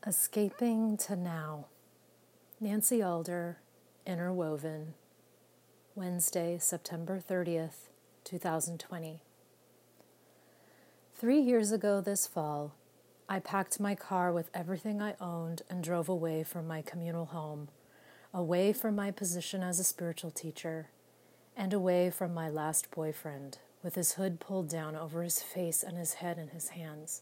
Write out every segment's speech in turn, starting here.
Escaping to Now. Nancy Alder, Interwoven, Wednesday, September 30th, 2020. 3 years ago this fall, I packed my car with everything I owned and drove away from my communal home, away from my position as a spiritual teacher, and away from my last boyfriend, with his hood pulled down over his face and his head in his hands.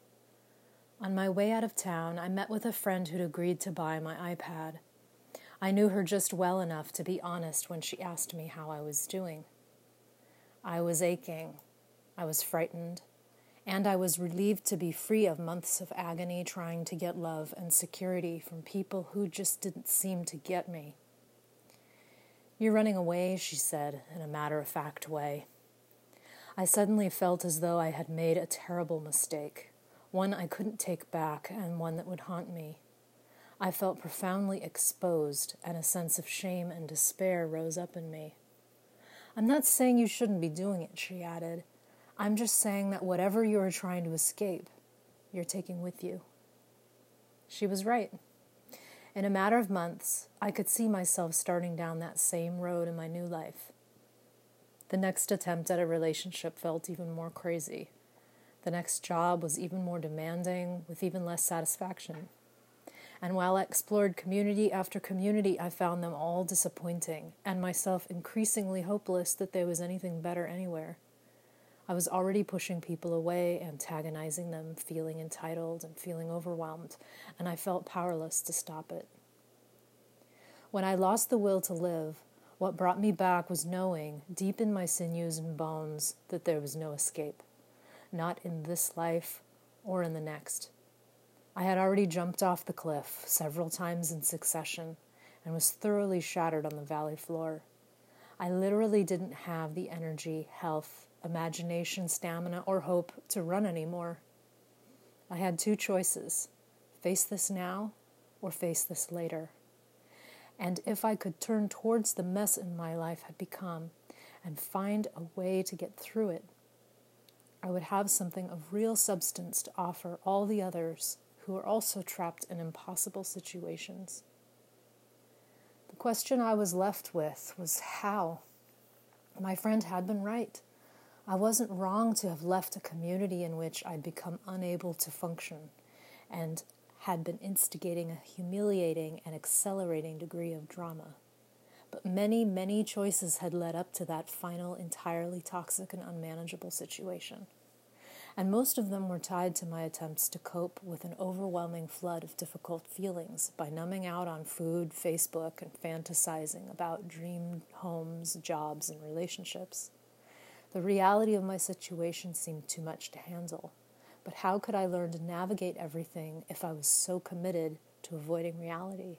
On my way out of town, I met with a friend who'd agreed to buy my iPad. I knew her just well enough to be honest when she asked me how I was doing. I was aching, I was frightened, and I was relieved to be free of months of agony trying to get love and security from people who just didn't seem to get me. "You're running away," she said in a matter-of-fact way. I suddenly felt as though I had made a terrible mistake, one I couldn't take back and one that would haunt me. I felt profoundly exposed, and a sense of shame and despair rose up in me. "I'm not saying you shouldn't be doing it," she added. "I'm just saying that whatever you are trying to escape, you're taking with you." She was right. In a matter of months, I could see myself starting down that same road in my new life. The next attempt at a relationship felt even more crazy. The next job was even more demanding, with even less satisfaction. And while I explored community after community, I found them all disappointing, and myself increasingly hopeless that there was anything better anywhere. I was already pushing people away, antagonizing them, feeling entitled and feeling overwhelmed, and I felt powerless to stop it. When I lost the will to live, what brought me back was knowing, deep in my sinews and bones, that there was no escape. Not in this life or in the next. I had already jumped off the cliff several times in succession and was thoroughly shattered on the valley floor. I literally didn't have the energy, health, imagination, stamina, or hope to run anymore. I had two choices: face this now or face this later. And if I could turn towards the mess in my life had become and find a way to get through it, I would have something of real substance to offer all the others who are also trapped in impossible situations. The question I was left with was how. My friend had been right. I wasn't wrong to have left a community in which I'd become unable to function and had been instigating a humiliating and accelerating degree of drama. But many, many choices had led up to that final, entirely toxic and unmanageable situation. And most of them were tied to my attempts to cope with an overwhelming flood of difficult feelings by numbing out on food, Facebook, and fantasizing about dream homes, jobs, and relationships. The reality of my situation seemed too much to handle. But how could I learn to navigate everything if I was so committed to avoiding reality?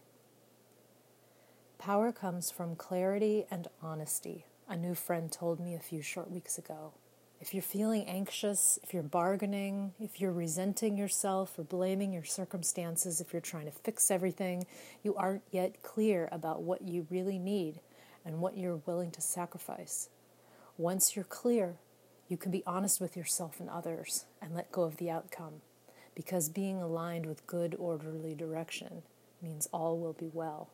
Power comes from clarity and honesty, a new friend told me a few short weeks ago. If you're feeling anxious, if you're bargaining, if you're resenting yourself or blaming your circumstances, if you're trying to fix everything, you aren't yet clear about what you really need and what you're willing to sacrifice. Once you're clear, you can be honest with yourself and others and let go of the outcome, because being aligned with good, orderly direction means all will be well.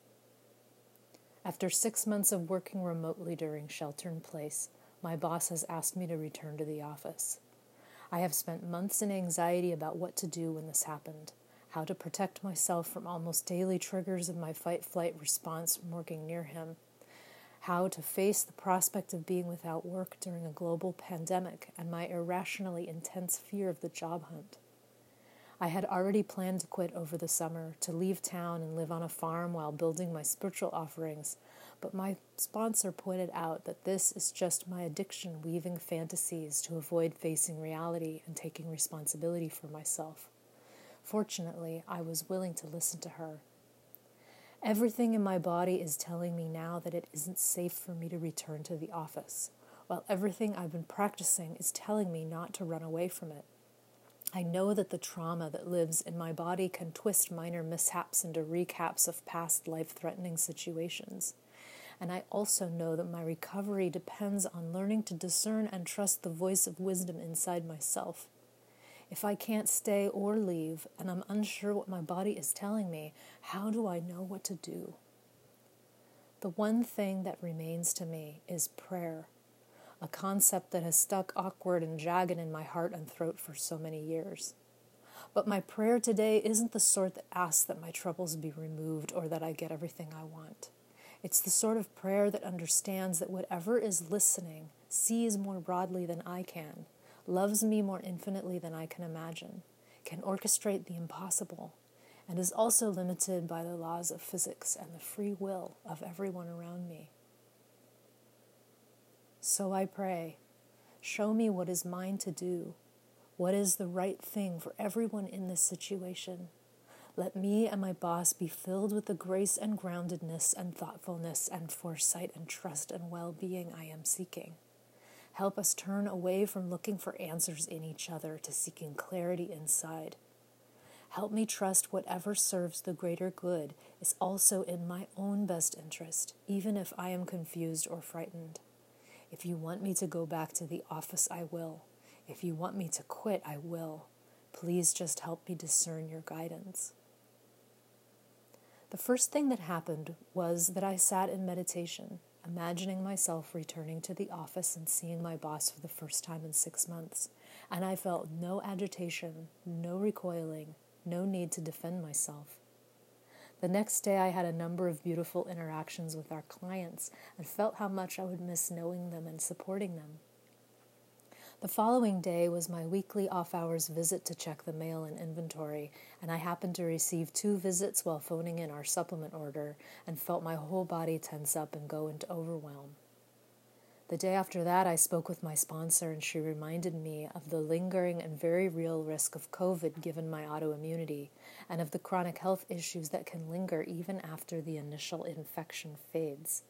After 6 months of working remotely during shelter-in-place, my boss has asked me to return to the office. I have spent months in anxiety about what to do when this happened, how to protect myself from almost daily triggers of my fight-flight response from working near him, how to face the prospect of being without work during a global pandemic and my irrationally intense fear of the job hunt. I had already planned to quit over the summer, to leave town and live on a farm while building my spiritual offerings, but my sponsor pointed out that this is just my addiction weaving fantasies to avoid facing reality and taking responsibility for myself. Fortunately, I was willing to listen to her. Everything in my body is telling me now that it isn't safe for me to return to the office, while everything I've been practicing is telling me not to run away from it. I know that the trauma that lives in my body can twist minor mishaps into recaps of past life-threatening situations. And I also know that my recovery depends on learning to discern and trust the voice of wisdom inside myself. If I can't stay or leave, and I'm unsure what my body is telling me, how do I know what to do? The one thing that remains to me is prayer, a concept that has stuck awkward and jagged in my heart and throat for so many years. But my prayer today isn't the sort that asks that my troubles be removed or that I get everything I want. It's the sort of prayer that understands that whatever is listening sees more broadly than I can, loves me more infinitely than I can imagine, can orchestrate the impossible, and is also limited by the laws of physics and the free will of everyone around me. So I pray, show me what is mine to do, what is the right thing for everyone in this situation. Let me and my boss be filled with the grace and groundedness and thoughtfulness and foresight and trust and well-being I am seeking. Help us turn away from looking for answers in each other to seeking clarity inside. Help me trust whatever serves the greater good is also in my own best interest, even if I am confused or frightened. If you want me to go back to the office, I will. If you want me to quit, I will. Please just help me discern your guidance. The first thing that happened was that I sat in meditation, imagining myself returning to the office and seeing my boss for the first time in 6 months, and I felt no agitation, no recoiling, no need to defend myself. The next day I had a number of beautiful interactions with our clients and felt how much I would miss knowing them and supporting them. The following day was my weekly off-hours visit to check the mail and inventory, and I happened to receive 2 visits while phoning in our supplement order and felt my whole body tense up and go into overwhelm. The day after that, I spoke with my sponsor, and she reminded me of the lingering and very real risk of COVID given my autoimmunity, and of the chronic health issues that can linger even after the initial infection fades.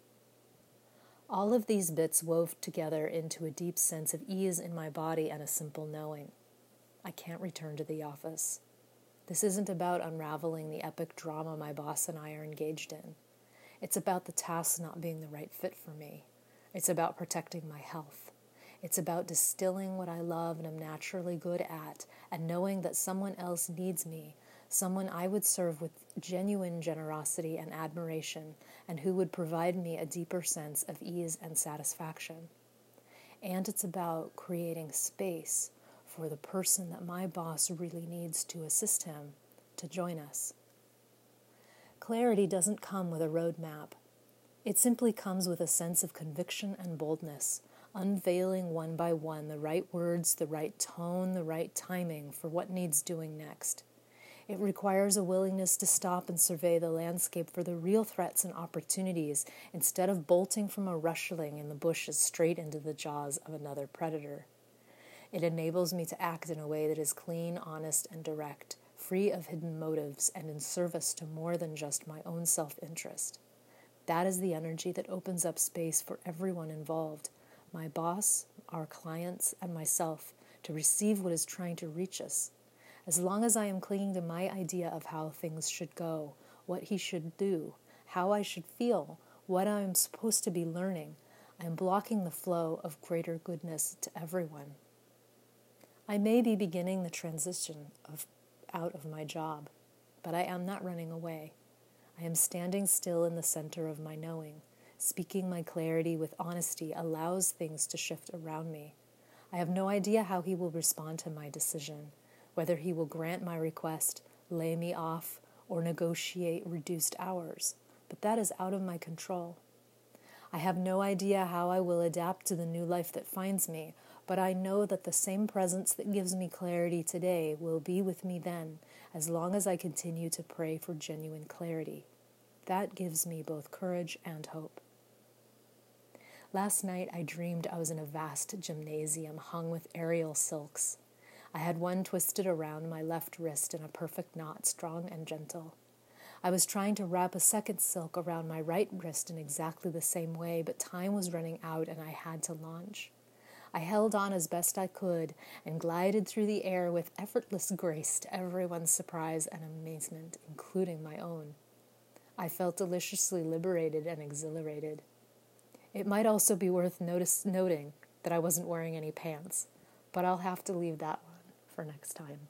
All of these bits wove together into a deep sense of ease in my body and a simple knowing. I can't return to the office. This isn't about unraveling the epic drama my boss and I are engaged in. It's about the task not being the right fit for me. It's about protecting my health. It's about distilling what I love and am naturally good at and knowing that someone else needs me, someone I would serve with genuine generosity and admiration, and who would provide me a deeper sense of ease and satisfaction. And it's about creating space for the person that my boss really needs to assist him to join us. Clarity doesn't come with a roadmap. It simply comes with a sense of conviction and boldness, unveiling one by one the right words, the right tone, the right timing for what needs doing next. It requires a willingness to stop and survey the landscape for the real threats and opportunities instead of bolting from a rustling in the bushes straight into the jaws of another predator. It enables me to act in a way that is clean, honest, and direct, free of hidden motives, and in service to more than just my own self-interest. That is the energy that opens up space for everyone involved, my boss, our clients, and myself, to receive what is trying to reach us. As long as I am clinging to my idea of how things should go, what he should do, how I should feel, what I am supposed to be learning, I am blocking the flow of greater goodness to everyone. I may be beginning the transition out of my job, but I am not running away. I am standing still in the center of my knowing. Speaking my clarity with honesty allows things to shift around me. I have no idea how he will respond to my decision, whether he will grant my request, lay me off, or negotiate reduced hours, but that is out of my control. I have no idea how I will adapt to the new life that finds me, but I know that the same presence that gives me clarity today will be with me then, as long as I continue to pray for genuine clarity. That gives me both courage and hope. Last night I dreamed I was in a vast gymnasium hung with aerial silks. I had one twisted around my left wrist in a perfect knot, strong and gentle. I was trying to wrap a second silk around my right wrist in exactly the same way, but time was running out and I had to launch. I held on as best I could and glided through the air with effortless grace to everyone's surprise and amazement, including my own. I felt deliciously liberated and exhilarated. It might also be worth noting that I wasn't wearing any pants, but I'll have to leave that one for next time.